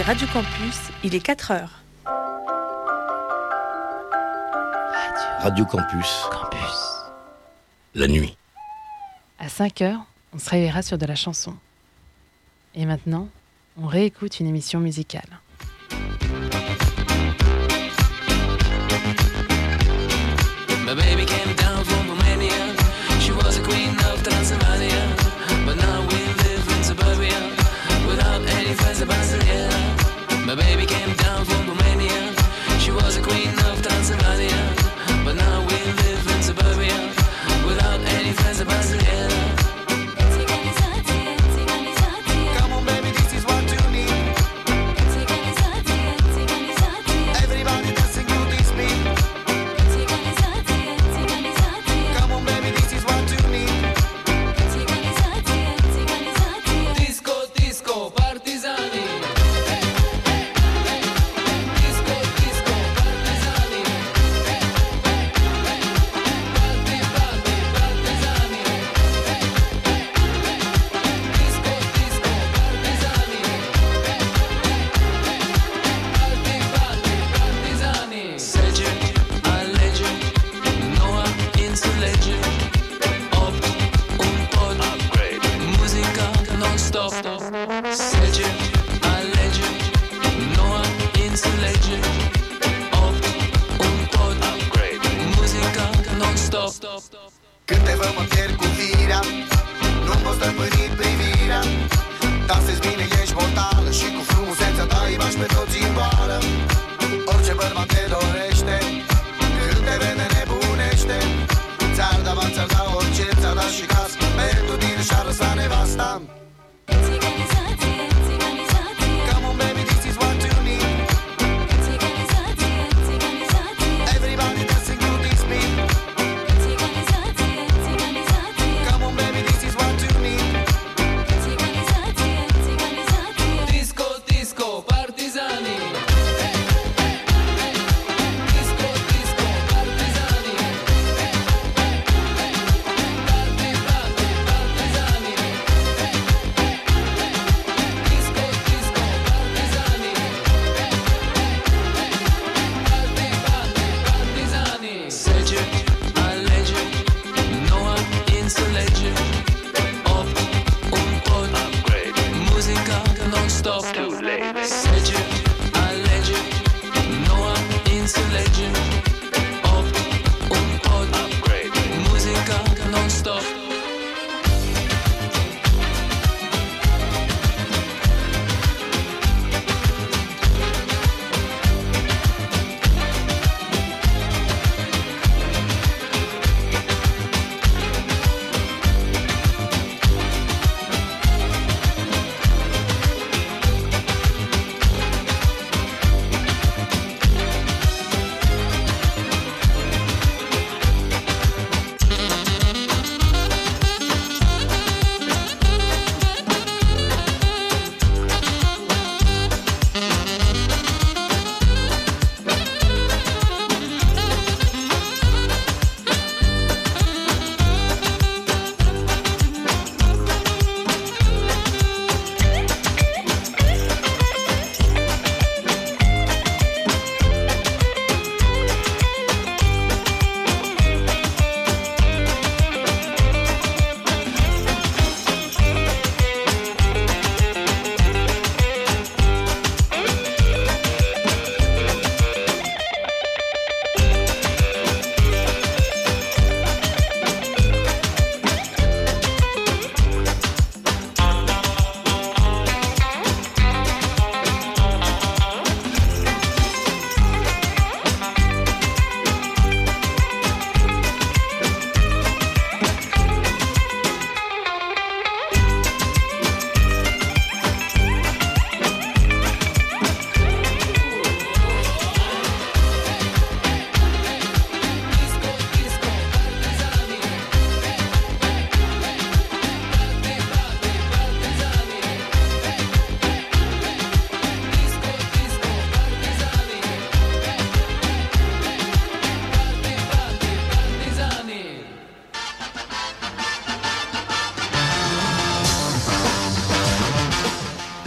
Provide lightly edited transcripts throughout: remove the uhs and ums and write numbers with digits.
Radio Campus, il est 4 heures. Radio Campus. La nuit. À 5 heures, on se réveillera sur de la chanson. Et maintenant, on réécoute une émission musicale. My baby came down from Romania. She was a queen of Transylvania. But now we live in suburbia without any friends about Tanzania. My baby came down from Romania. She was a queen of Transylvania. But now we live in suburbia without any friends about Tanzania. Come on baby, this is what you need.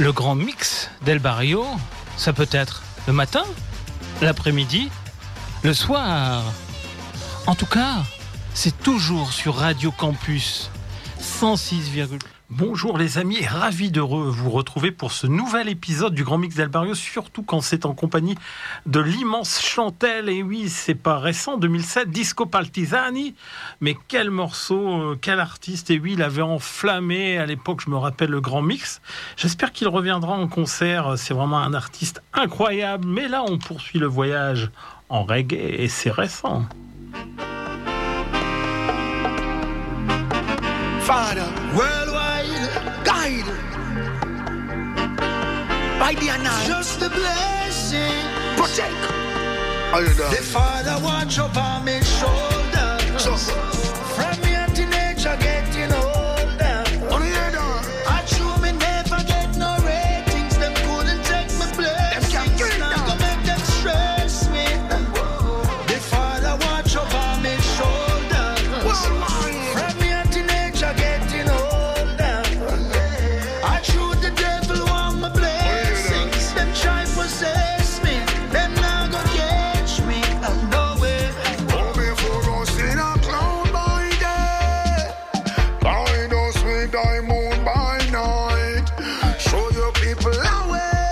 Le grand mix d'El Barrio, ça peut être le matin, l'après-midi, le soir. En tout cas, c'est toujours sur Radio Campus 106, Bonjour les amis, et ravi de vous retrouver pour ce nouvel épisode du Grand Mix d'El Barrio, surtout quand c'est en compagnie de l'immense Chantelle. Et oui, c'est pas récent, 2007, Disco Partisani, mais quel morceau, quel artiste. Et oui, il avait enflammé à l'époque, je me rappelle, le Grand Mix. J'espère qu'il reviendra en concert, c'est vraiment un artiste incroyable. Mais là, on poursuit le voyage en reggae et c'est récent. Father, worldwide guide by the night, just a blessing, protect. The Father watch over my shoulders. From your teenager getting older. I true me never get no ratings. Them couldn't take my blessings. Now go make them stress me. The Father watch over my shoulders. From your teenager getting older. I true the devil want my blessings. Them try possess me. Them now go catch me. I know it. Go before us in a cloud by day. Guide us with thy moon by night. Show your people a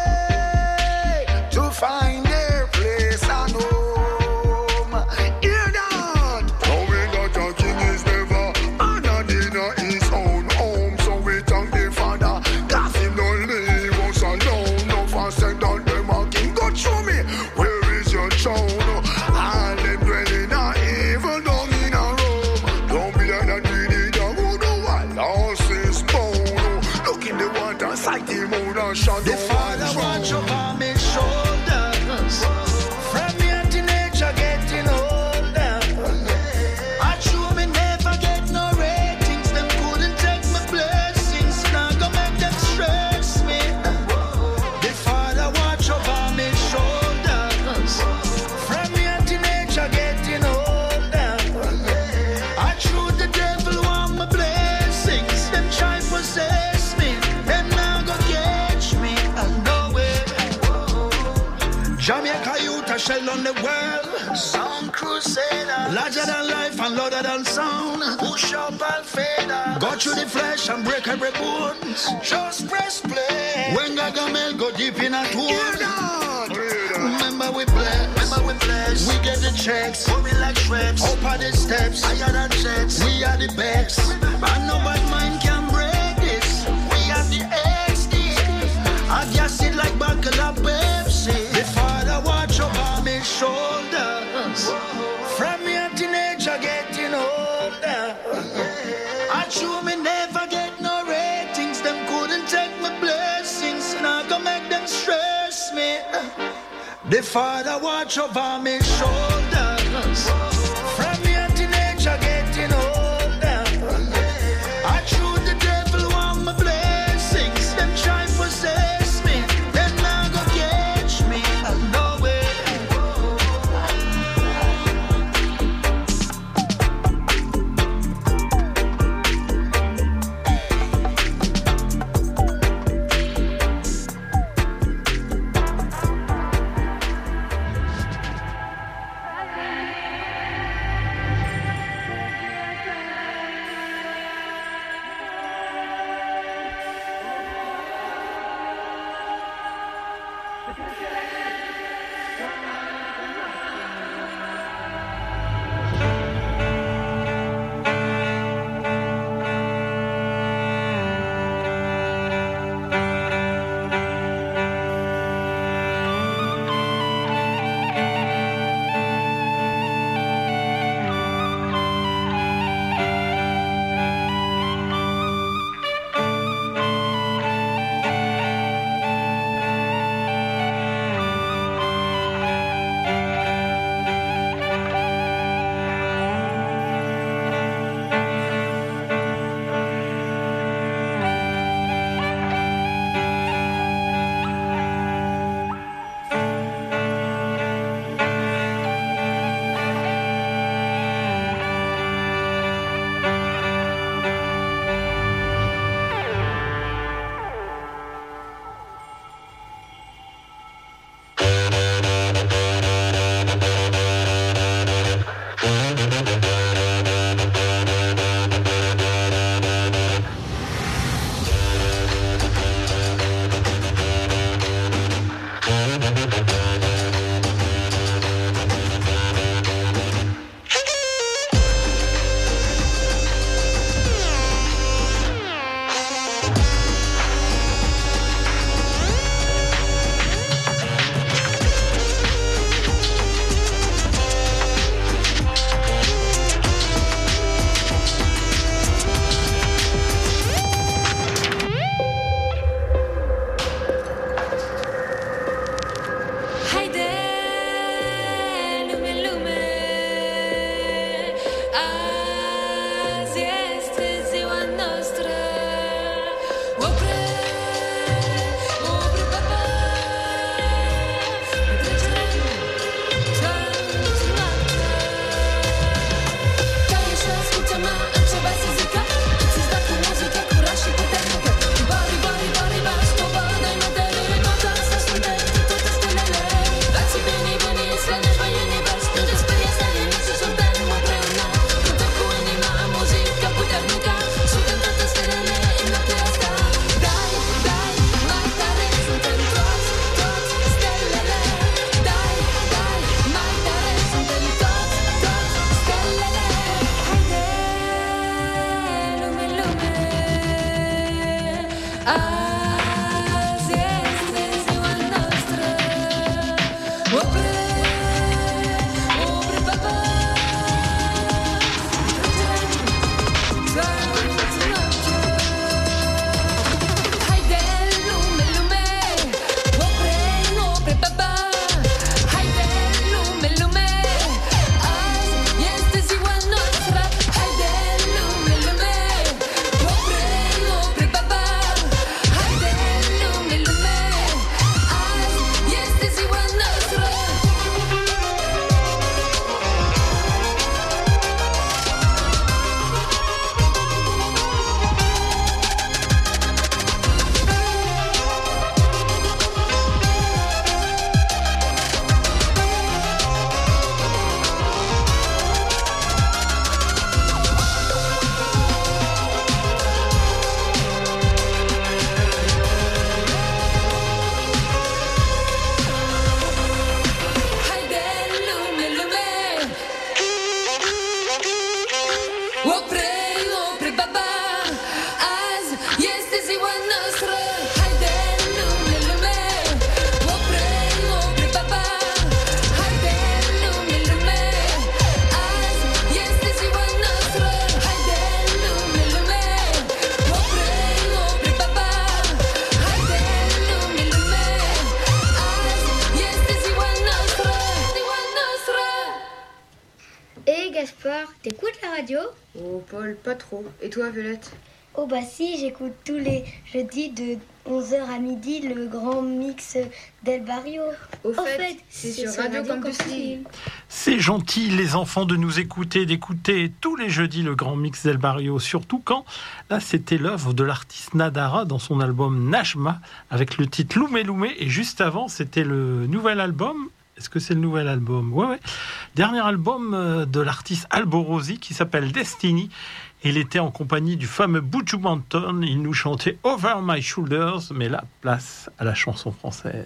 way to find their place and home. Hear that? Knowing that our king is never honored in his own home. So we thank the Father, 'cause him don't leave us alone. No faster than them a king. Go show me, where is your throne? All them dwelling a evil down in a room. Don't be like that greedy dog who do what lost his bone. Look in the water, sight the moon and shadow. The Father watch over my shoulders. From your teenager getting older. I true me never get no ratings. Them couldn't take my blessings. Now go make them stress me. The Father watch over my shoulders. From your teenager getting older. I true the devil want my blessings. Them try possess me. Them now go catch me. I know it. Jamaica youth a shell on the world. Sound crusader. Larger than life and louder than sound. Push up and fader. Go through the flesh and break every bone. Just press play. When Gargamel go deep in a tour. Remember we bless. We get the checks. Coming like shreds. Up on the steps. Higher than jets. We are the best. And no bad mind can break this. We are the XD. I gas it like buckle of Pepsi. The Father watch over my shoulders. From your teenager getting older. I true me never get no ratings. Them couldn't take my blessings. Now go make them stress me. The Father watch over my shoulders. From your teenager getting older. I true the devil want my blessings. Them try possess me. Them now go catch me. I know it. T'écoutes la radio? Oh, Paul, pas trop. Et toi, Violette? Oh bah si, j'écoute tous les jeudis de 11h à midi le grand mix d'El Barrio. Au fait, c'est sur Radio Campus Lille. C'est gentil, les enfants, de nous écouter, d'écouter tous les jeudis le grand mix d'El Barrio. Surtout quand, là, c'était l'œuvre de l'artiste Nadara dans son album Najma, avec le titre Loumé Loumé. Et juste avant, c'était le nouvel album. Est-ce que c'est le nouvel album? Ouais. Dernier album de l'artiste Alborosi qui s'appelle Destiny. Il était en compagnie du fameux Buju Banton. Il nous chantait Over My Shoulders, mais là, place à la chanson française.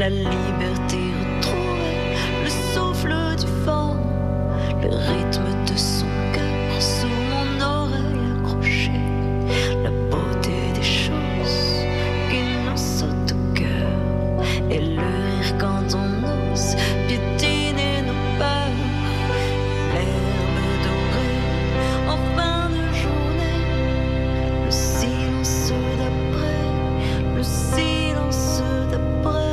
la liberté retrouvée, le souffle du vent, le rythme de son cœur sous mon oreille accrochée, la beauté des choses qui nous sautent au cœur et le rire quand on ose piétiner nos peurs. L'herbe dorée en fin de journée, le silence d'après, le silence d'après.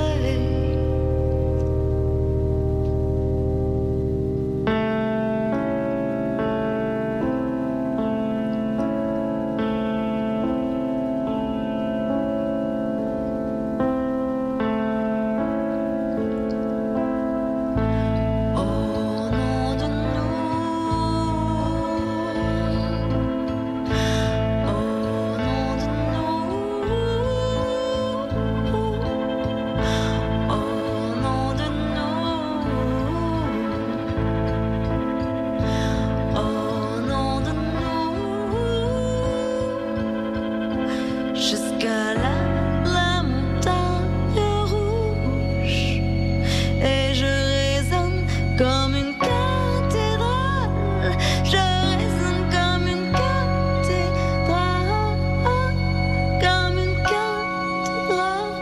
Jusqu'à la montagne rouge, et je résonne comme une cathédrale, je résonne comme une cathédrale, comme une cathédrale.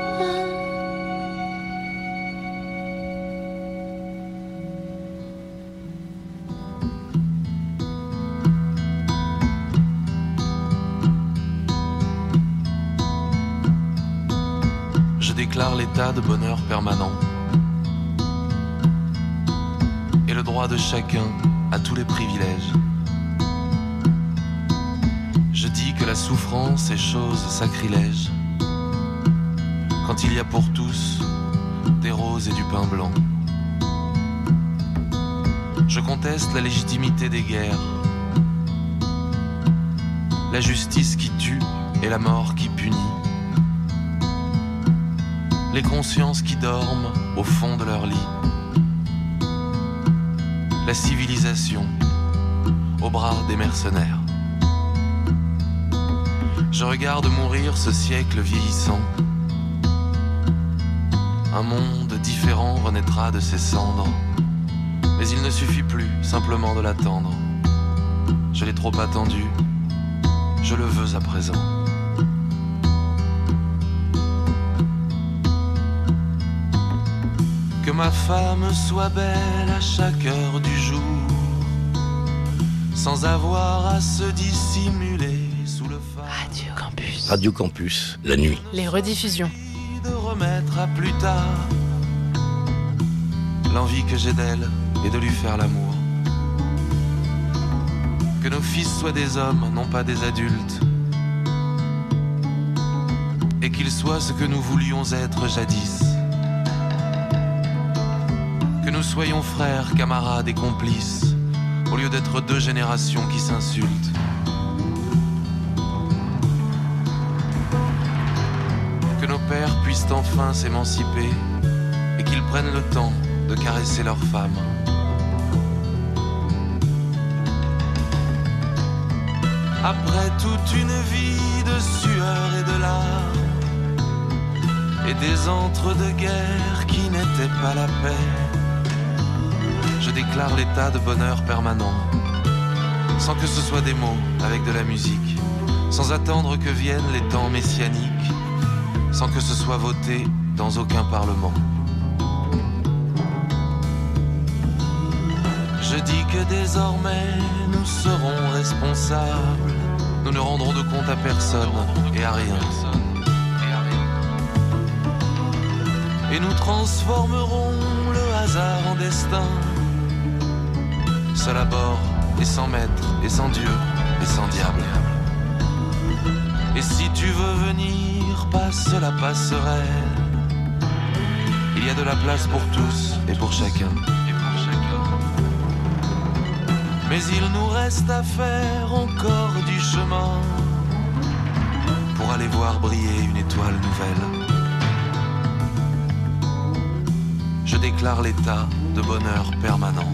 Je déclare l'état de bonheur permanent et le droit de chacun à tous les privilèges. Je dis que la souffrance est chose sacrilège quand il y a pour tous des roses et du pain blanc. Je conteste la légitimité des guerres, la justice qui tue et la mort qui punit, les consciences qui dorment au fond de leur lit, la civilisation au bras des mercenaires. Je regarde mourir ce siècle vieillissant. Un monde différent renaîtra de ses cendres, mais il ne suffit plus simplement de l'attendre. Je l'ai trop attendu, je le veux à présent. Que ma femme soit belle à chaque heure du jour, sans avoir à se dissimuler sous le phare. Radio Campus. Radio Campus, la nuit. Les rediffusions. De remettre à plus tard l'envie que j'ai d'elle et de lui faire l'amour. Que nos fils soient des hommes, non pas des adultes, et qu'ils soient ce que nous voulions être jadis. Que nous soyons frères, camarades et complices, au lieu d'être deux générations qui s'insultent. Que nos pères puissent enfin s'émanciper et qu'ils prennent le temps de caresser leurs femmes. Après toute une vie de sueur et de larmes et des entre-deux-guerres qui n'étaient pas la paix, je déclare l'état de bonheur permanent, sans que ce soit des mots avec de la musique, sans attendre que viennent les temps messianiques, sans que ce soit voté dans aucun parlement. Je dis que désormais nous serons responsables, nous ne rendrons de compte à personne et à rien. Et nous transformerons le hasard en destin, seul à bord et sans maître et sans Dieu et sans diable. Et si tu veux venir, passe la passerelle. Il y a de la place pour tous et pour chacun. Mais il nous reste à faire encore du chemin pour aller voir briller une étoile nouvelle. Je déclare l'état de bonheur permanent.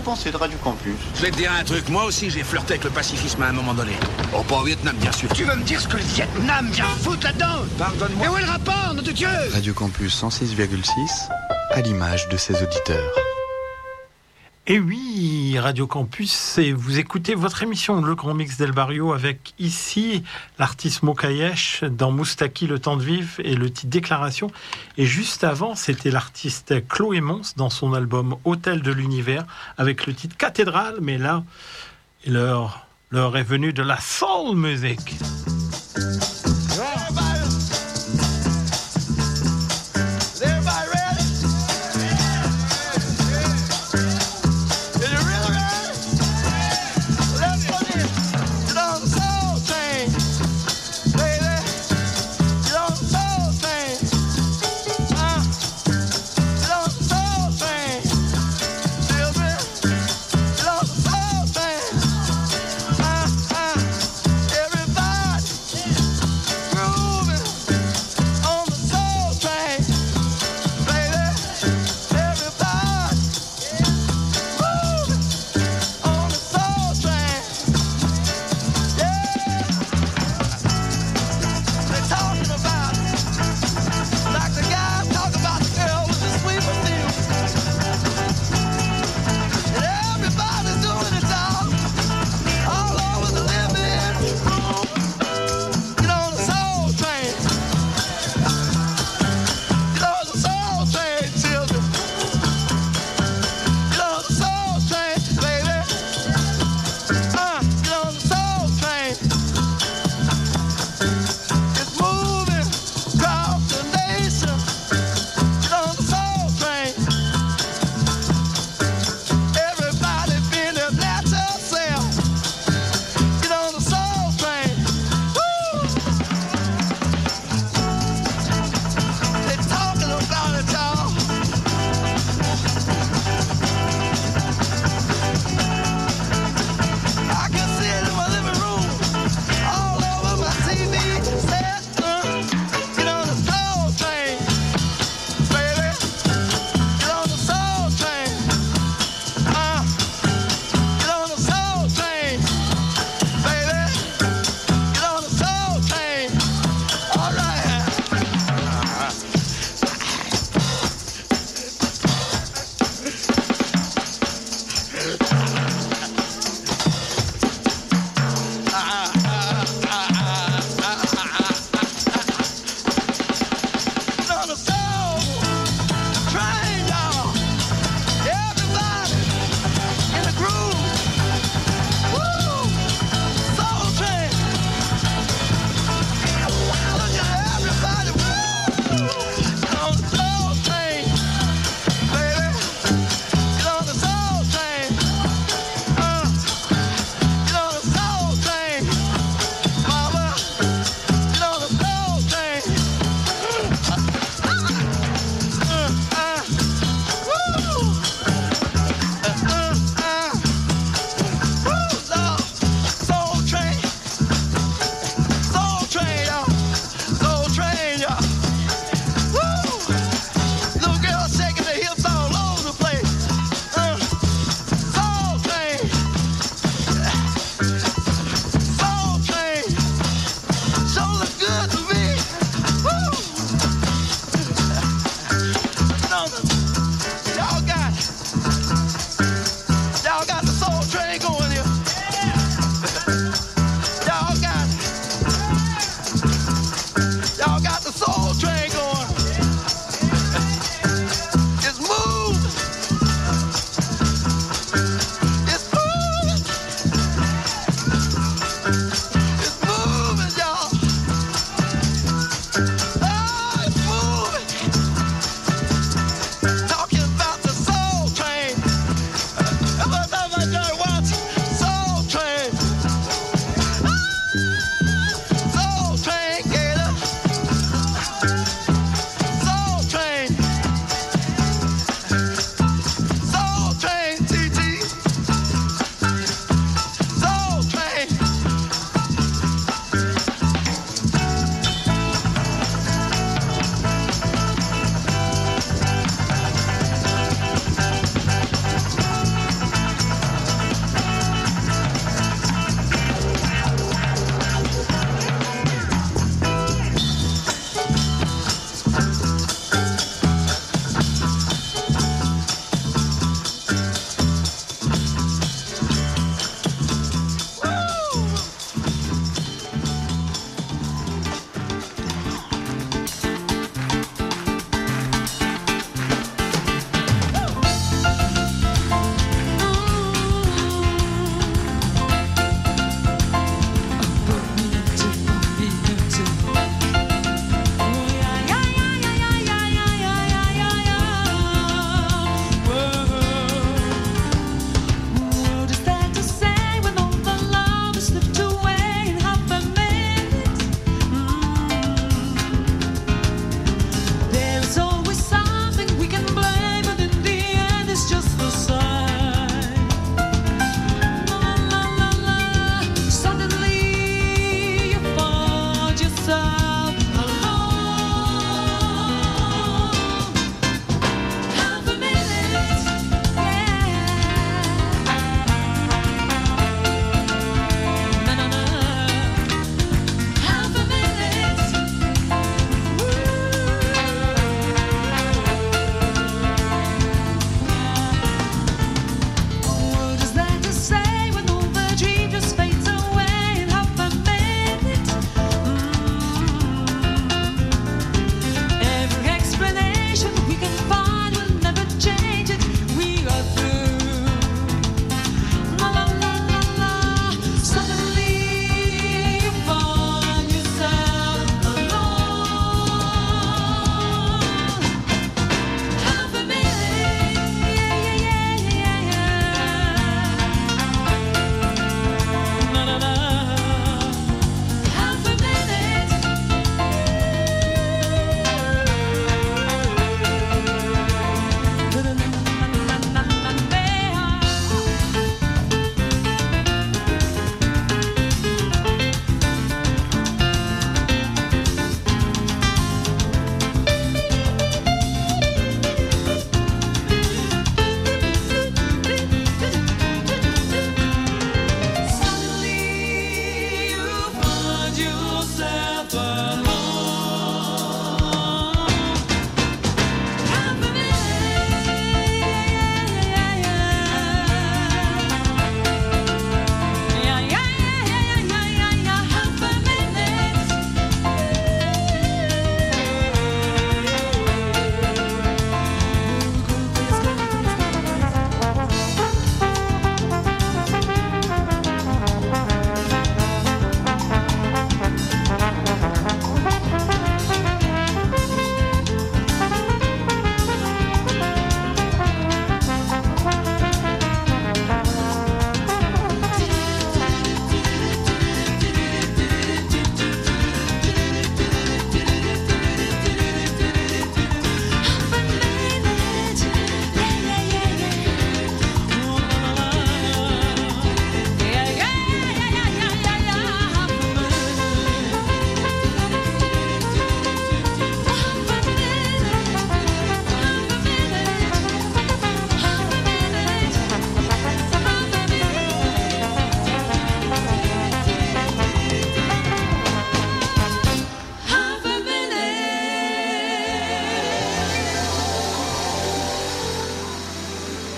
pensez de Radio Campus? Je vais te dire un truc, moi aussi j'ai flirté avec le pacifisme à un moment donné. Oh, pas au Vietnam, bien sûr. Tu veux me dire ce que le Vietnam vient foutre là-dedans? Pardonne-moi. Mais où est le rapport, nom de Dieu? Radio Campus 106,6, à l'image de ses auditeurs. Et oui, Radio Campus, et vous écoutez votre émission Le Grand Mix del Barrio avec ici l'artiste Mokayesh dans Moustaki, Le Temps de Vivre et le titre Déclaration. Et juste avant, c'était l'artiste Chloé Mons dans son album Hôtel de l'Univers avec le titre Cathédrale. Mais là, l'heure est venue de la soul music. Everybody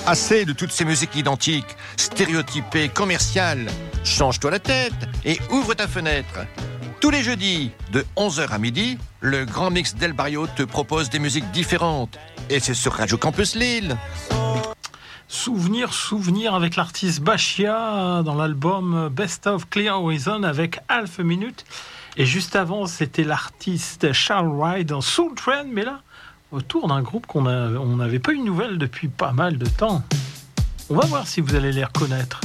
Assez de toutes ces musiques identiques, stéréotypées, commerciales. Change-toi la tête et ouvre ta fenêtre. Tous les jeudis, de 11h à midi, le Grand Mix Del Barrio te propose des musiques différentes. Et c'est sur Radio Campus Lille. Souvenir avec l'artiste Bashia dans l'album Best of Clear Horizon avec Half a Minute. Et juste avant, c'était l'artiste Charles Wright dans Soul Train, mais là, autour d'un groupe on n'avait pas eu de nouvelles depuis pas mal de temps. On va voir si vous allez les reconnaître.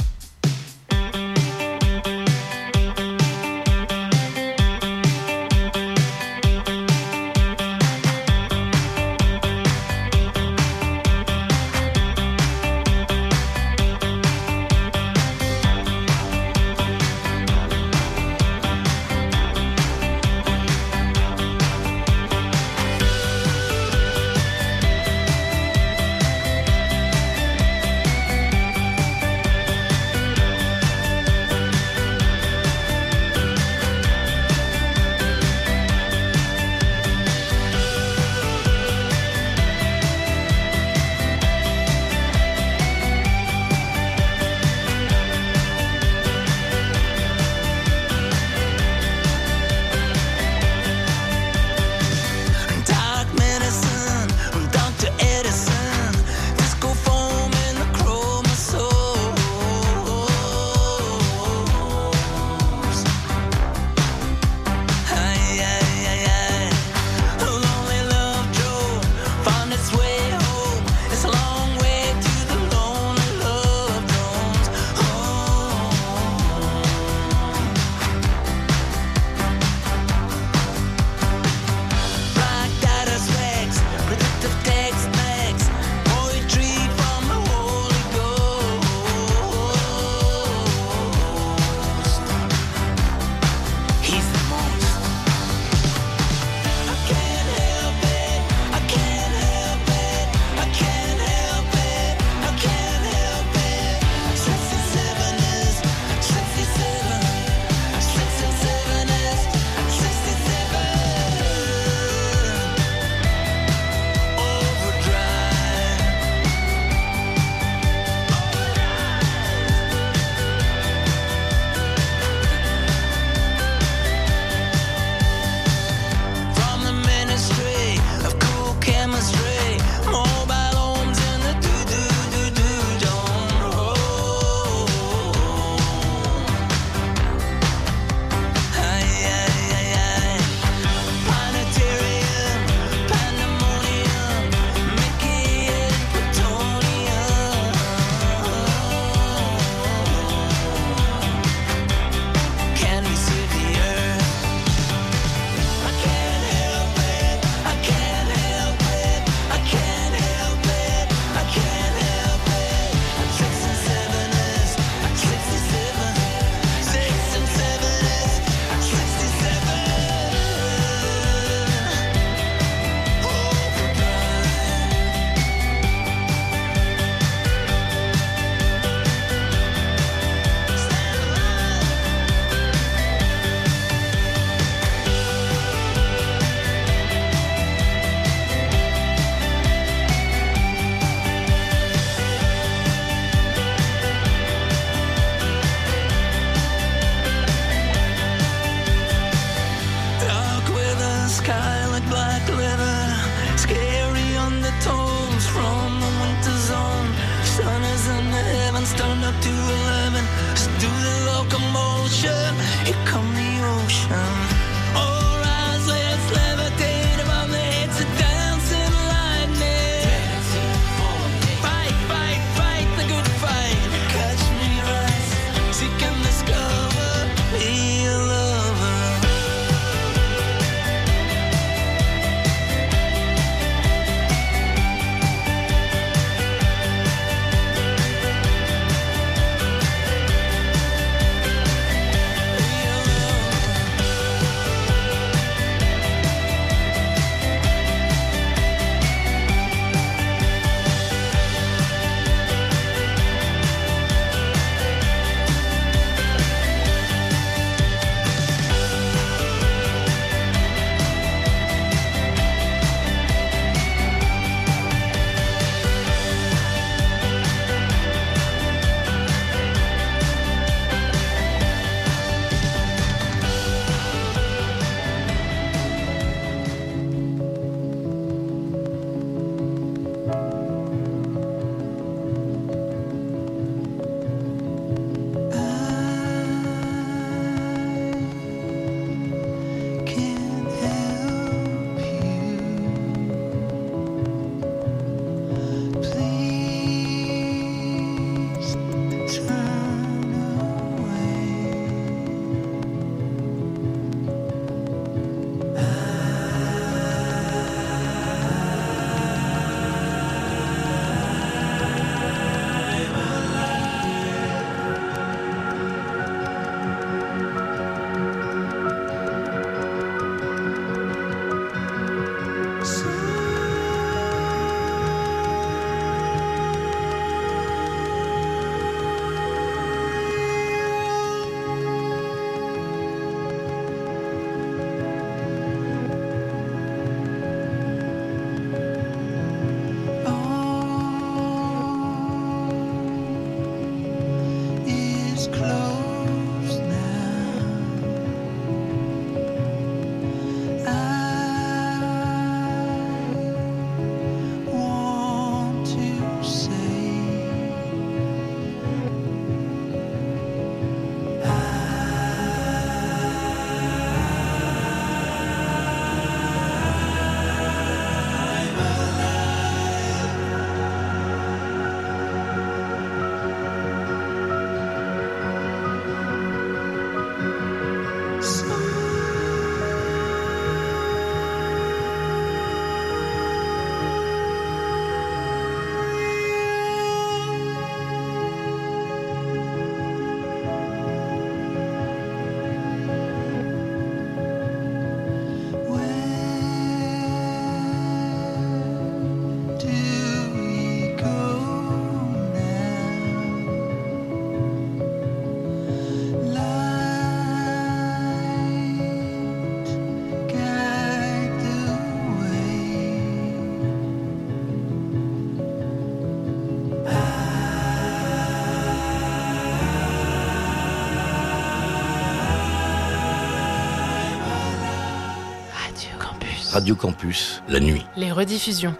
Radio Campus, la nuit. Les rediffusions.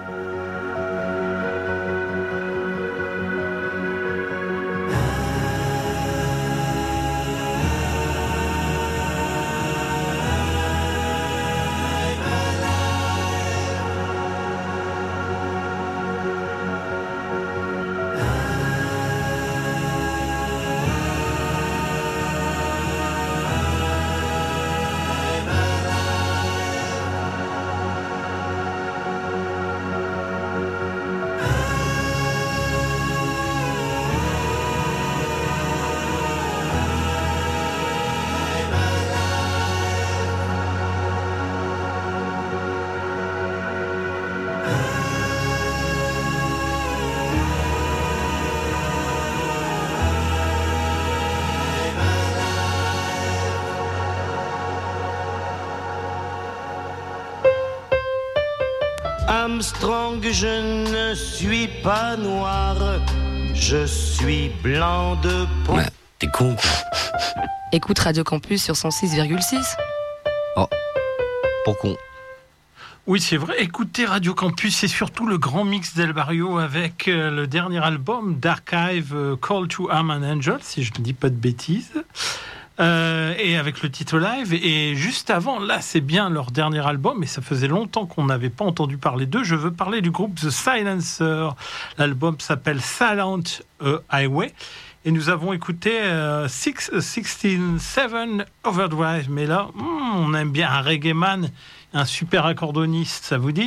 Armstrong, je ne suis pas noir, je suis blanc de peau. Ouais, t'es con, quoi. Écoute Radio Campus sur 106,6. Oh, pour con. Oui, c'est vrai. Écoutez Radio Campus, c'est surtout le grand mix d'El Barrio avec le dernier album d'Archive, Call to Arm and Angel, si je ne dis pas de bêtises. Et avec le titre live. Et juste avant, là, c'est bien leur dernier album, et ça faisait longtemps qu'on n'avait pas entendu parler d'eux. Je veux parler du groupe The Silencer. L'album s'appelle Silent Highway. Et nous avons écouté 16-7 Overdrive. Mais là, on aime bien un reggae man, un super accordoniste, ça vous dit ?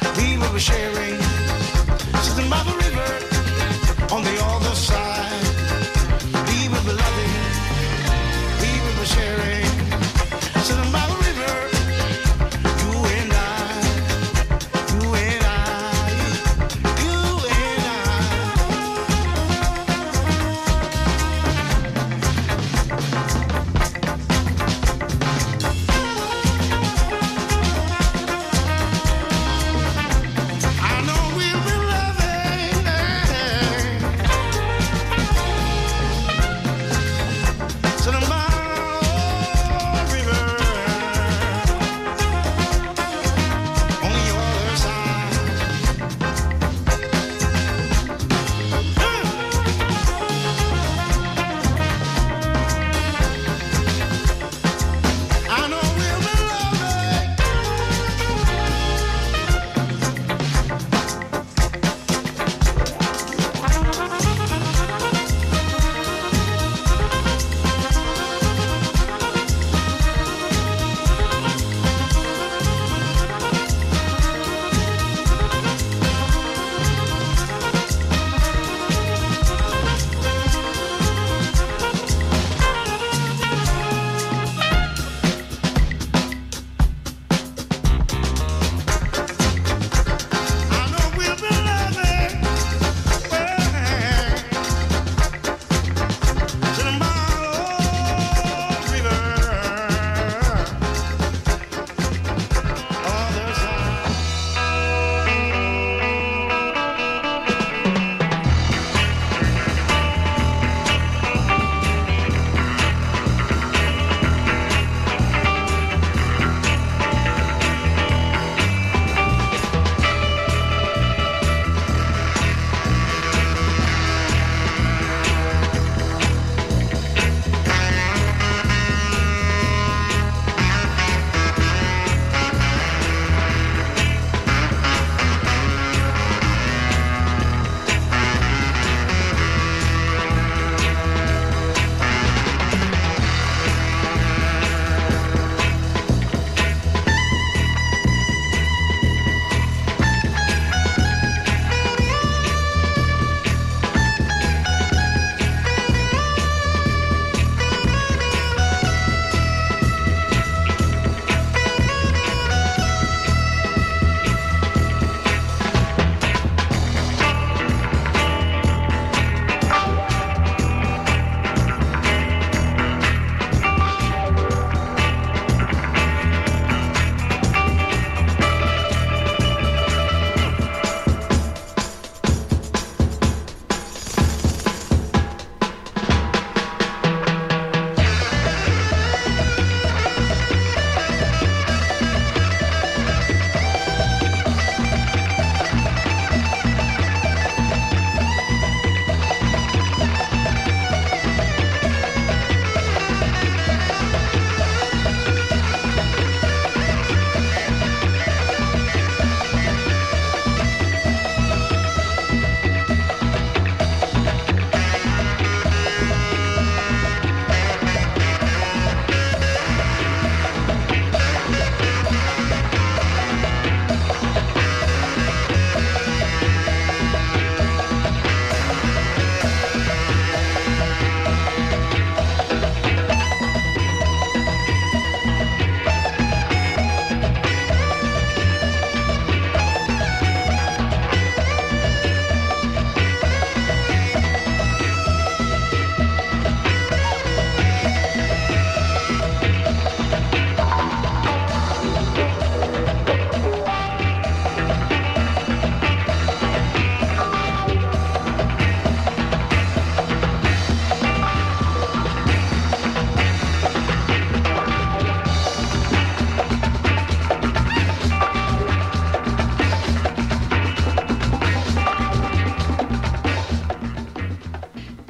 Sharing, sitting by the river on the other side.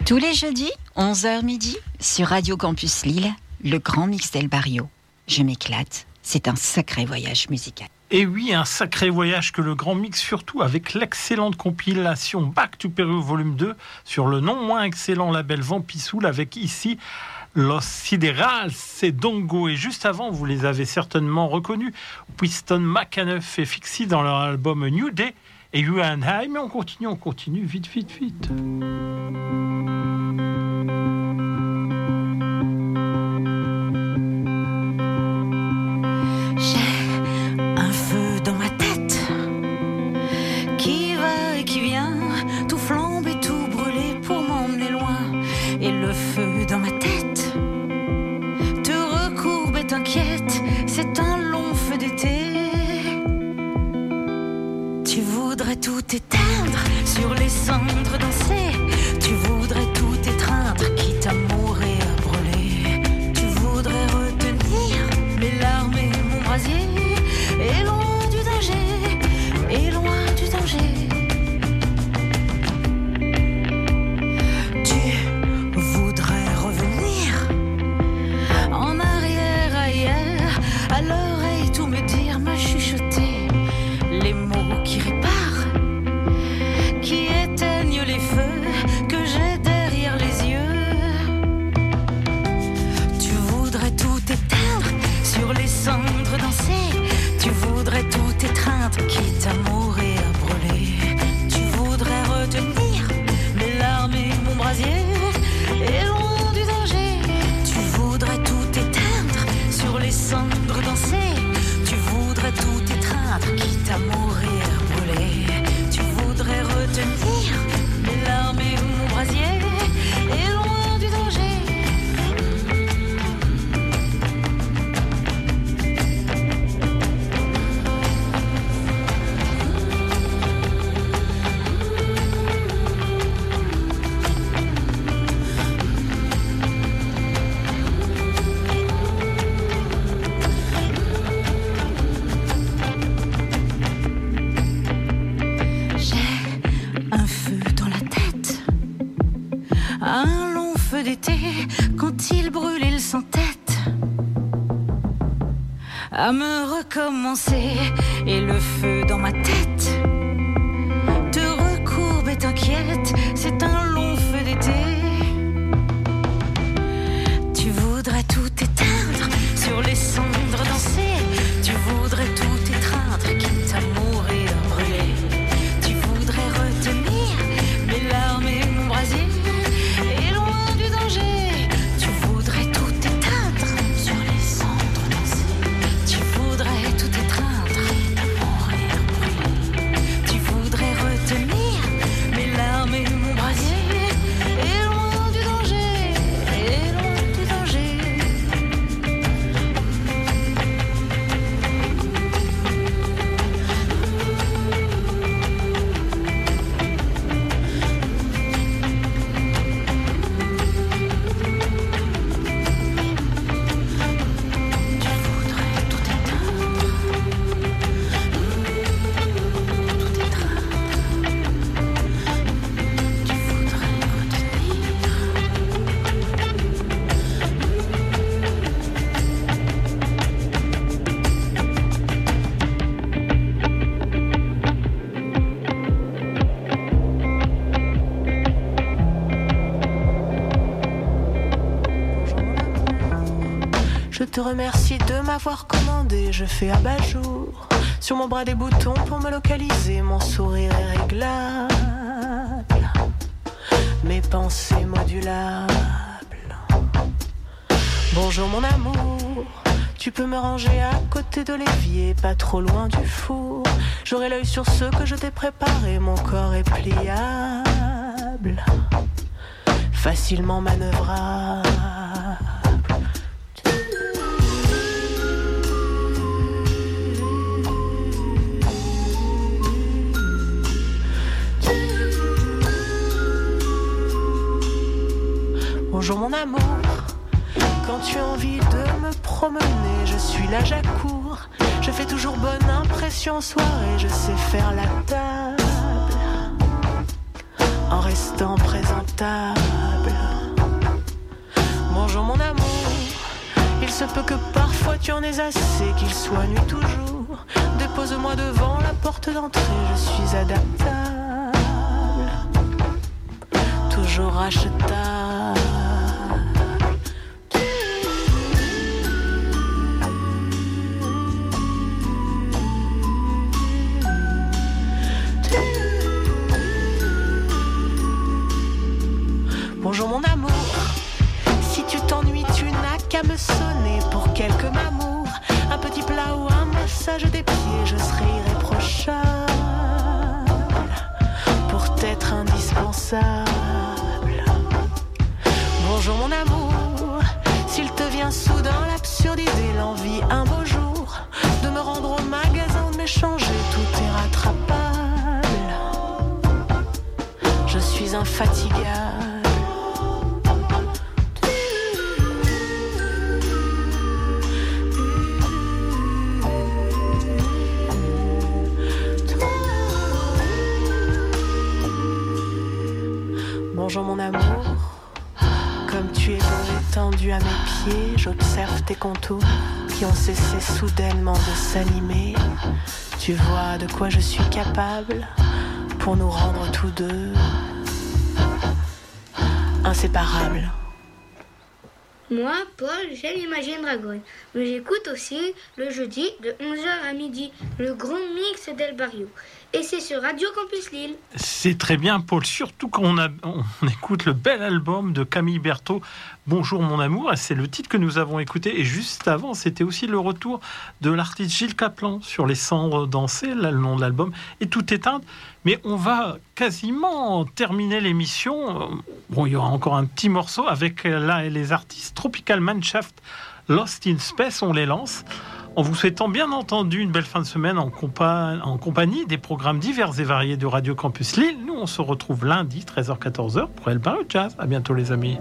Tous les jeudis, 11h midi, sur Radio Campus Lille, le grand mix d'El Barrio. Je m'éclate, c'est un sacré voyage musical. Et oui, un sacré voyage que le grand mix, surtout avec l'excellente compilation Back to Peru Volume 2 sur le non moins excellent label Vampisoul, avec ici Los Siderals et Dongo. Et juste avant, vous les avez certainement reconnus, Winston McAnuff et Fixie dans leur album New Day et You and I. Mais on continue, vite. Un feu dans ma tête qui va et qui vient, tout flambe et tout brûler pour m'emmener loin. Et le feu dans ma tête te recourbe et t'inquiète, c'est un long feu d'été. Tu voudrais tout éteindre, sur les cendres danser. Tu voudrais tout étreindre, quitte à mourir brûlé. Tu voudrais retenir mes larmes et mon brasier. Et loin du danger, et loin du danger. Tu voudrais revenir en arrière, ailleurs, à l'oreille tout me dire, me chuchoter les mots qui réparent, qui éteignent les feux que j'ai derrière les yeux. Tu voudrais tout éteindre, sur les cendres danser. Tu voudrais tout étreindre, quitte à mourir brûlé. Tu voudrais retenir mes larmes et mon brasier. Et loin du danger, tu voudrais tout éteindre, sur les cendres danser. Tu voudrais tout étreindre, quitte à mourir brûlé. Tu voudrais retenir mes larmes et mon brasier. Et loin du danger. Un long feu d'été, quand il brûlait le sans-tête, à me recommencer. Et le feu dans ma tête te recourbe et t'inquiète, c'est un long feu d'été. Tu voudrais tout éteindre, sur les cendres danser. Tu voudrais tout étreindre, quitte à mourir brûlé. Tu voudrais retenir mes larmes et mon brasier. Tu voudrais tout éteindre, sur les cendres danser. Tu voudrais tout étreindre, mourir brûlé. Tu voudrais retenir mes larmes et mon brasier. Et loin du danger, et loin du danger. Je te remercie de m'avoir commandé, je fais abat-jour sur mon bras des boutons pour me localiser, mon sourire est réglable, mes pensées modulables. Bonjour mon amour, tu peux me ranger à côté de l'évier, pas trop loin du four. J'aurai l'œil sur ce que je t'ai préparé, mon corps est pliable, facilement manœuvrable. Bonjour mon amour, quand tu as envie de me promener, je suis là, j'accours. Je fais toujours bonne impression en soirée, je sais faire la table en restant présentable. se peut que parfois tu en aies assez, qu'il soit nuit toujours. Dépose-moi devant la porte d'entrée, je suis adaptable, toujours achetable. Bonjour mon amour, si tu t'ennuies, tu n'as qu'à me sonner pour quelques mamours. Un petit plat ou un massage des pieds, je serai irréprochable pour t'être indispensable. Bonjour mon amour, s'il te vient soudain l'absurdité, l'envie un beau jour de me rendre au magasin, de m'échanger, tout est rattrapable. Je suis infatigable. Bonjour mon amour, comme tu es beau étendu à mes pieds, j'observe tes contours qui ont cessé soudainement de s'animer. Tu vois de quoi je suis capable pour nous rendre tous deux inséparables. Moi, Paul, j'aime Imagine Dragon, mais j'écoute aussi le jeudi de 11h à midi, le grand mix d'El Barrio. Et c'est sur Radio Campus Lille. C'est très bien, Paul, surtout quand on écoute le bel album de Camille Berthaud, Bonjour mon amour, et c'est le titre que nous avons écouté. Et juste avant, c'était aussi le retour de l'artiste Gilles Caplan sur Les Cendres dansées, là, le nom de l'album, et tout éteinte. Mais on va quasiment terminer l'émission. Bon, il y aura encore un petit morceau avec là les artistes Tropical Manshaft, Lost in Space, on les lance. En vous souhaitant bien entendu une belle fin de semaine en compagnie des programmes divers et variés de Radio Campus Lille. Nous, on se retrouve lundi, 13h-14h pour El Barrio Jazz. À bientôt les amis.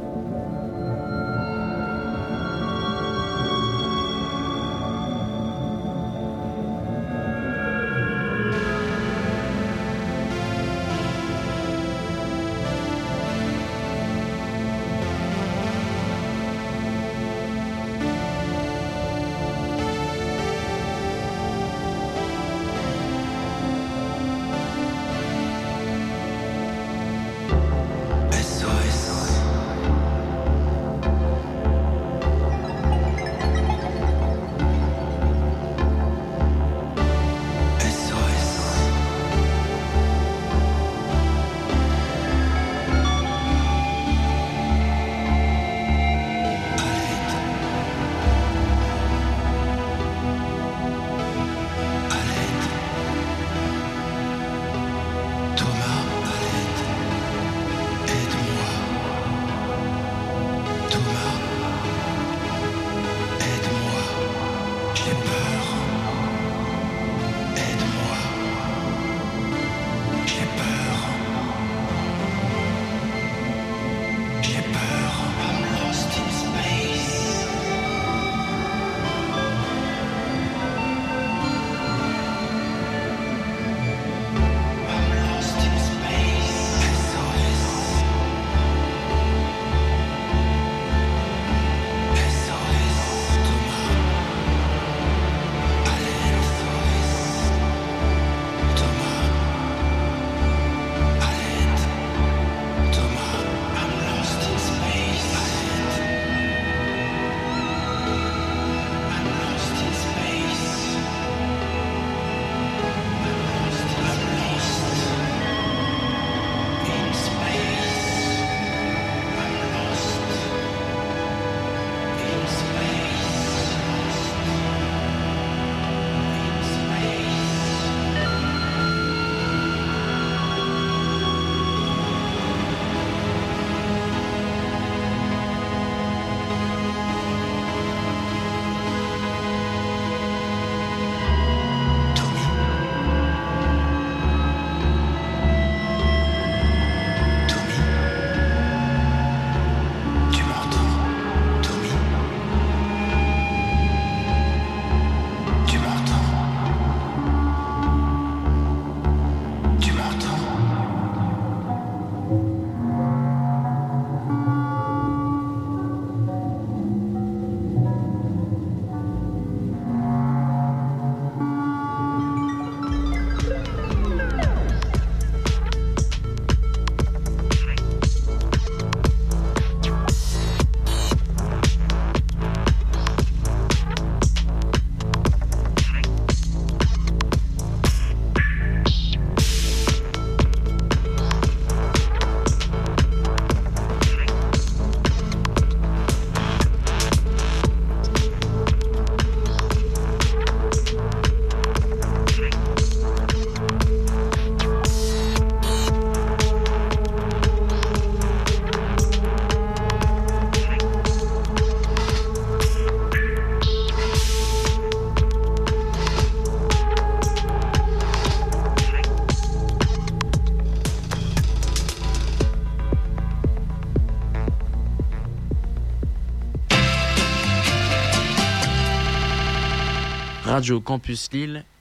Radio Campus Lille